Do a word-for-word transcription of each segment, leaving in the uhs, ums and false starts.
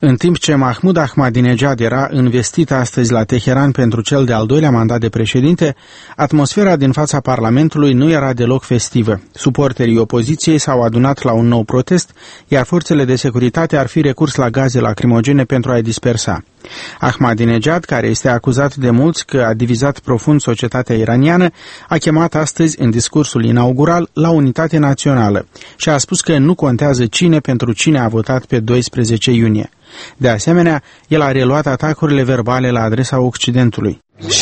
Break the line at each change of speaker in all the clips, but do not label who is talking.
În timp ce Mahmoud Ahmadinejad era investit astăzi la Teheran pentru cel de-al doilea mandat de președinte, atmosfera din fața Parlamentului nu era deloc festivă. Suporterii opoziției s-au adunat la un nou protest, iar forțele de securitate ar fi recurs la gaze lacrimogene pentru a-i dispersa. Ahmadinejad, care este acuzat de mulți că a divizat profund societatea iraniană, a chemat astăzi în discursul inaugural la unitate națională și a spus că nu contează cine pentru cine a votat pe doisprezece iunie. De asemenea, el a reluat atacurile verbale la adresa Occidentului,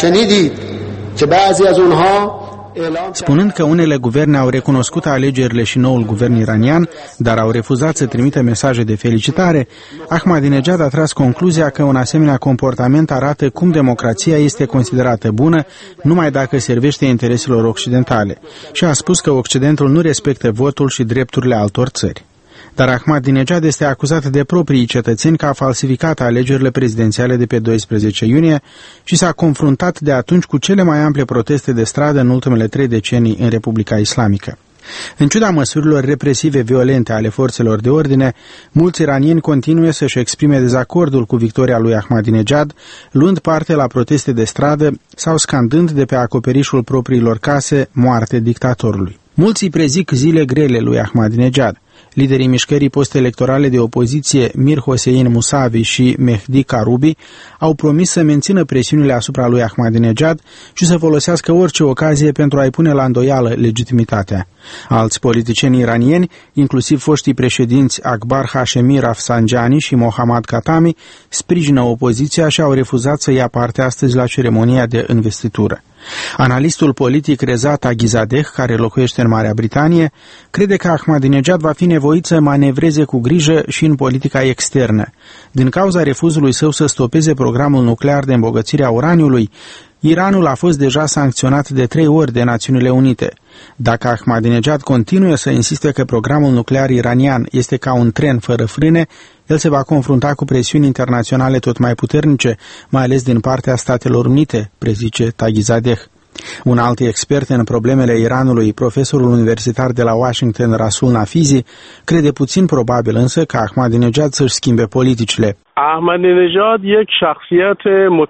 spunând că unele guverne au recunoscut alegerile și noul guvern iranian, dar au refuzat să trimită mesaje de felicitare. Ahmadinejad a tras concluzia că un asemenea comportament arată cum democrația este considerată bună numai dacă servește intereselor occidentale și a spus că Occidentul nu respectă votul și drepturile altor țări. Dar Ahmadinejad este acuzat de proprii cetățeni că a falsificat alegerile prezidențiale de pe doisprezece iunie și s-a confruntat de atunci cu cele mai ample proteste de stradă în ultimele trei decenii în Republica Islamică. În ciuda măsurilor represive violente ale forțelor de ordine, mulți iranieni continuă să-și exprime dezacordul cu victoria lui Ahmadinejad, luând parte la proteste de stradă sau scandând de pe acoperișul propriilor case moarte dictatorului. Mulți îi prezic zile grele lui Ahmadinejad. Liderii mișcării post-electorale de opoziție Mir Hossein Mousavi și Mehdi Karoubi au promis să mențină presiunile asupra lui Ahmadinejad și să folosească orice ocazie pentru a-i pune la îndoială legitimitatea. Alți politicieni iranieni, inclusiv foștii președinți Akbar Hashemi Rafsanjani și Mohammad Khatami, sprijină opoziția și au refuzat să ia parte astăzi la ceremonia de investitură. Analistul politic Reza Taghizadeh, care locuiește în Marea Britanie, crede că Ahmadinejad va fi nevoit să manevreze cu grijă și în politica externă. Din cauza refuzului său să stopeze programul nuclear de îmbogățire a uraniului, Iranul a fost deja sancționat de trei ori de Națiunile Unite. Dacă Ahmadinejad continuă să insiste că programul nuclear iranian este ca un tren fără frâne, el se va confrunta cu presiuni internaționale tot mai puternice, mai ales din partea Statelor Unite, prezice Taghizadeh. Un alt expert în problemele Iranului, profesorul universitar de la Washington, Rasul Nafizi, crede puțin probabil însă ca Ahmadinejad să-și schimbe politicile.
Ahmadinejad یک شخصیت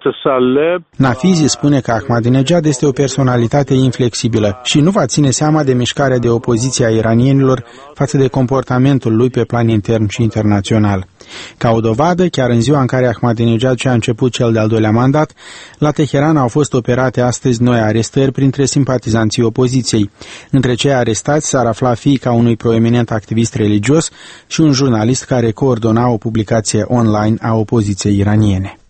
متسلب.
Nafizi spune că Ahmadinejad este o personalitate inflexibilă și nu va ține seama de mișcarea de opoziție a iranienilor față de comportamentul lui pe plan intern și internațional. Ca o dovadă, chiar în ziua în care Ahmadinejad și-a început cel de-al doilea mandat, la Teheran au fost operate astăzi noi arestări printre simpatizanții opoziției. Între cei arestați s-ar afla fiica unui proeminent activist religios și un jurnalist care coordona o publicație online a opoziției iraniene.